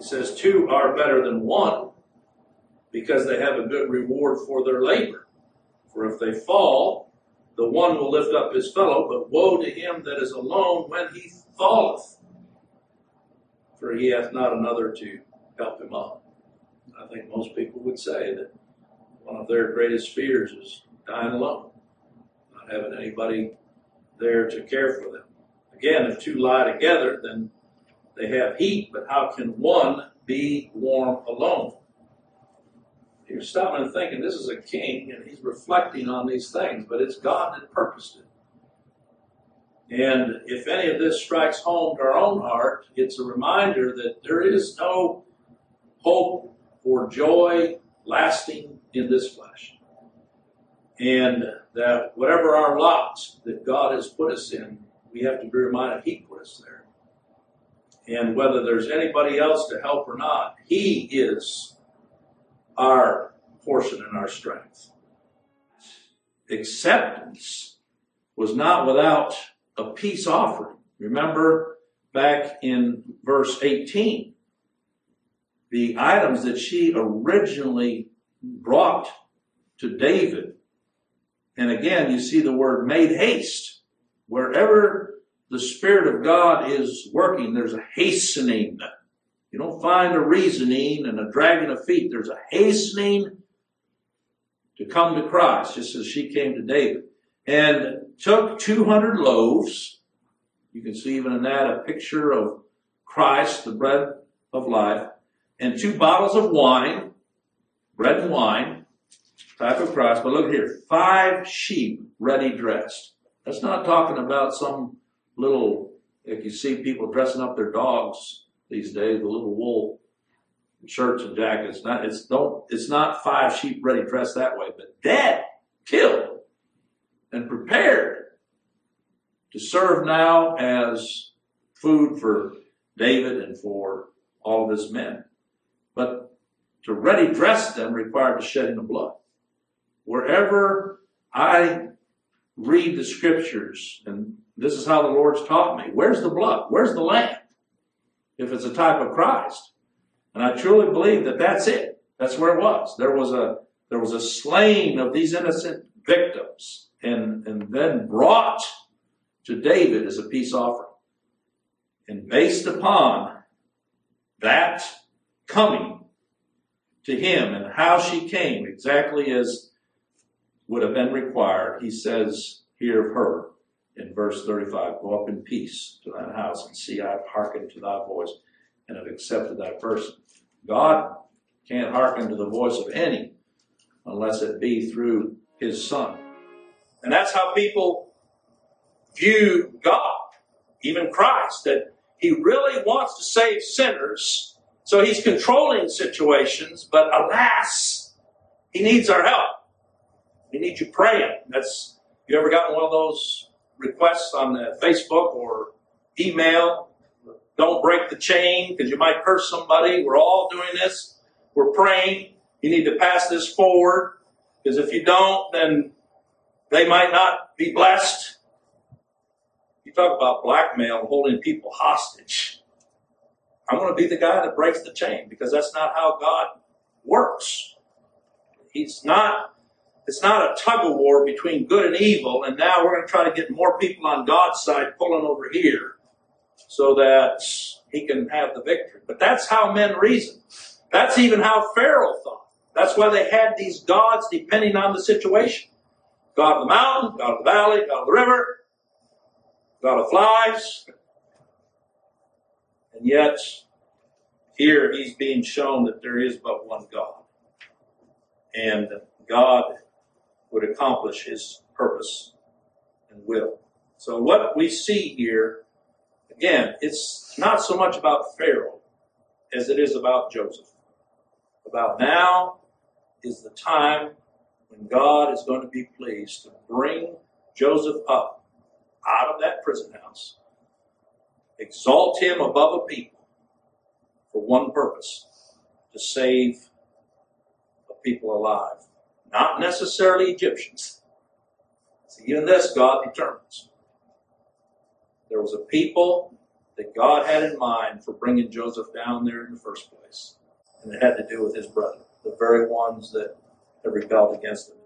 He says 2 are better than 1 because they have a good reward for their labor. For if they fall, the one will lift up his fellow, but woe to him that is alone when he falleth, for he hath not another to help him up. I think most people would say that one of their greatest fears is dying alone, not having anybody there to care for them. Again, if 2 lie together, then they have heat, but how can one be warm alone? You're stopping and thinking, this is a king, and he's reflecting on these things, but it's God that purposed it. And if any of this strikes home to our own heart, it's a reminder that there is no hope or joy lasting in this flesh. And that whatever our lots that God has put us in, we have to be reminded He put us there. And whether there's anybody else to help or not, He is our portion and our strength. Acceptance was not without a peace offering. Remember back in verse 18, the items that she originally brought to David. And again, you see the word made haste. Wherever the Spirit of God is working, there's a hastening. You don't find a reasoning and a dragging of feet. There's a hastening to come to Christ, just as she came to David. And took 200 loaves. You can see even in that a picture of Christ, the bread of life. And 2 bottles of wine, bread and wine, type of Christ. But look here, 5 sheep ready dressed. That's not talking about some little, like you see people dressing up their dogs these days with little wool shirts and jackets. It's not 5 sheep ready dressed that way, but dead, killed, and prepared to serve now as food for David and for all of his men. But to ready dress them required the shedding of blood. Wherever I read the scriptures, and this is how the Lord's taught me, where's the blood? Where's the lamb? If it's a type of Christ. And I truly believe that that's it. That's where it was. There was a slaying of these innocent victims and then brought to David as a peace offering. And based upon that coming to him and how she came exactly as would have been required, he says here of her in verse 35, go up in peace to thine house and see I have hearkened to thy voice and have accepted thy person. God can't hearken to the voice of any unless it be through his Son. And that's how people view God, even Christ, that he really wants to save sinners, so he's controlling situations, but alas, he needs our help. He needs you praying. You ever gotten one of those requests on Facebook or email? Don't break the chain because you might curse somebody. We're all doing this. We're praying. You need to pass this forward because if you don't, then they might not be blessed. You talk about blackmail, holding people hostage. I'm going to be the guy that breaks the chain because that's not how God works. It's not a tug of war between good and evil, and now we're going to try to get more people on God's side pulling over here so that he can have the victory. But that's how men reason. That's even how Pharaoh thought. That's why they had these gods depending on the situation. God of the mountain, God of the valley, God of the river, God of flies. And yet, here he's being shown that there is but one God. And God would accomplish his purpose and will. So what we see here, again, it's not so much about Pharaoh as it is about Joseph. About now is the time when God is going to be pleased to bring Joseph up out of that prison house, exalt him above a people for one purpose, to save a people alive. Not necessarily Egyptians. See, even this God determines. There was a people that God had in mind for bringing Joseph down there in the first place. And it had to do with his brother, the very ones that have rebelled against him.